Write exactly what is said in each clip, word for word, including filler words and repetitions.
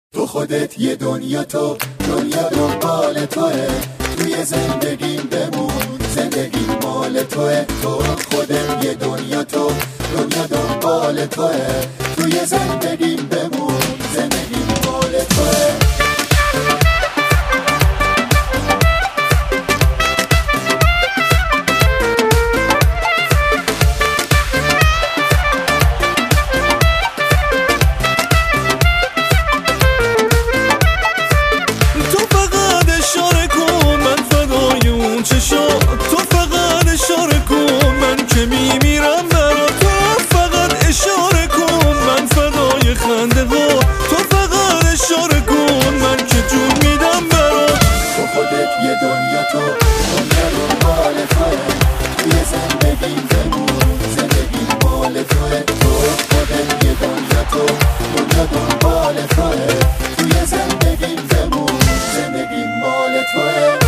تو خودت یه دنیا، تو دنیا دنبال توه، توی زندگیم بمون، زندگی مال توه. تو خودت یه دنیا، تو دنیا دنبال توه، توی زندگیم بمون، زندگی مال توه. تو فقط اشاره کن من که میمیرم برا تو، فقط اشاره کن من فدای خنده ها، تو فقط اشاره کن من که جون میدم برا. تو خودت یه دنیا، تو دنیا دنبال توه، توی زندگی بمون، زندگی مال توه. تو خودت یه دنیا، تو دنیا دنبال توه، توی زندگی بمون، زندگی مال توه.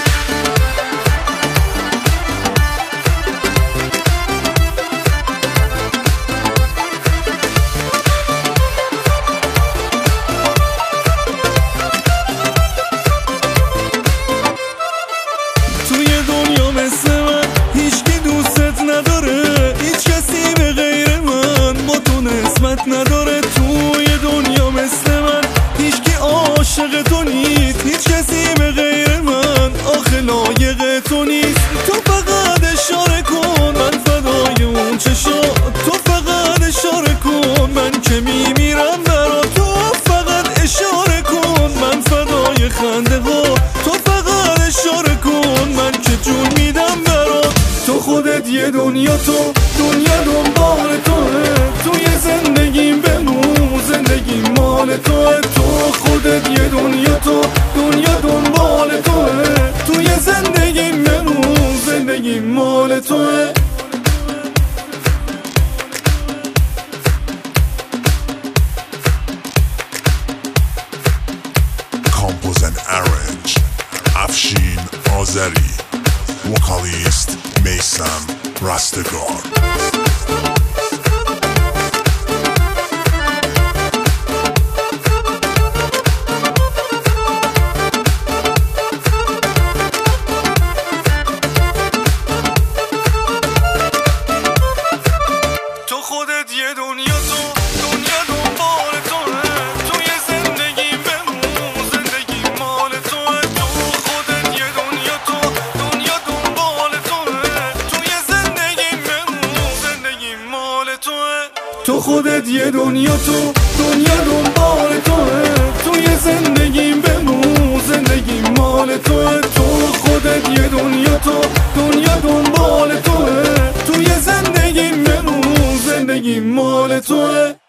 نداره توی دنیا مثل من، هیچکی عاشق تو نیست، هیچ کسی به غیر من آخه لایق تو نیست. تو فقط اشاره کن من فدای اون چشات، تو فقط اشاره کن من که میمیرم برا تو، فقط اشاره کن من فدای خنده ها، تو فقط اشاره کن من که جون میدم برا. تو خودت یه دنیا، تو دنیا دنبال توه، توی زندگیم بمون، زندگی مال توه. تو خودت یه دنیا، تو دنیا دنبال توه، توی زندگیم بمون، زندگی مال توه. Compose and arrange Afshin Azari, vocalist Meysam Rastegar. یه دنیا، تو دنیا دنبال توه، توی زندگی بمون، زندگی مال توه. تو خودت یه دنیا، تو دنیا دنبال توه، توی زندگی بمون، زندگی مال توه. تو خودت یه دنیا، تو دنیا دنبال توه، توی زندگی بمون، زندگی مال توه. تو خودت یه دنیا، تو دنیا دنبال توه، توی زندگی بمون، زندگی مال توه.